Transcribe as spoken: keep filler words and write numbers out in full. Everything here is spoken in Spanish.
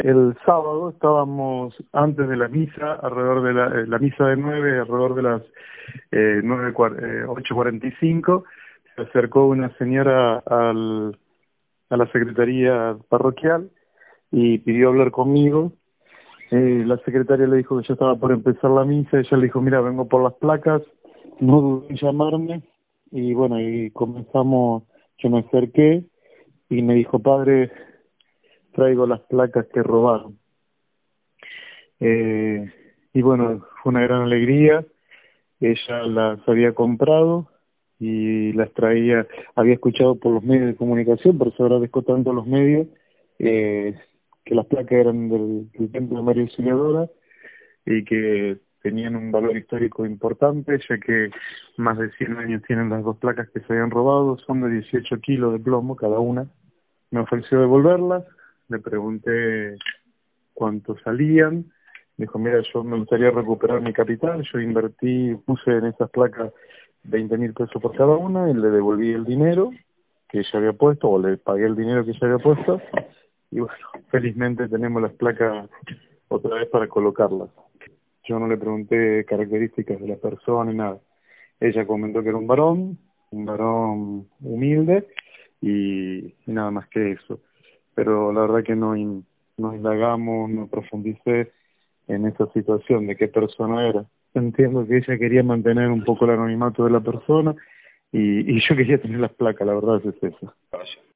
El sábado estábamos antes de la misa, alrededor de la, eh, la misa de nueve, alrededor de las eh, nueve, eh, ocho cuarenta y cinco, se acercó una señora al, a la secretaría parroquial y pidió hablar conmigo. Eh, la secretaria le dijo que ya estaba por empezar la misa, ella le dijo, mira, vengo por las placas, no dudé en llamarme, y bueno, y comenzamos, yo me acerqué y me dijo, padre, traigo las placas que robaron. Eh, y bueno, fue una gran alegría, ella las había comprado y las traía, había escuchado por los medios de comunicación, por eso agradezco tanto a los medios, eh, que las placas eran del, del Templo de María Auxiliadora y que tenían un valor histórico importante, ya que más de cien años tienen las dos placas que se habían robado, son de dieciocho kilos de plomo cada una. Me ofreció devolverlas, le pregunté cuánto salían, me dijo, mira, yo me gustaría recuperar mi capital, yo invertí, puse en esas placas veinte mil pesos por cada una y le devolví el dinero que ella había puesto, o le pagué el dinero que ella había puesto, y bueno, felizmente tenemos las placas otra vez para colocarlas. Yo no le pregunté características de la persona ni nada. Ella comentó que era un varón, un varón humilde y, y nada más que eso. Pero la verdad que no, in, no indagamos, no profundicé en esa situación de qué persona era. Entiendo que ella quería mantener un poco el anonimato de la persona y, y yo quería tener las placas, la verdad es eso.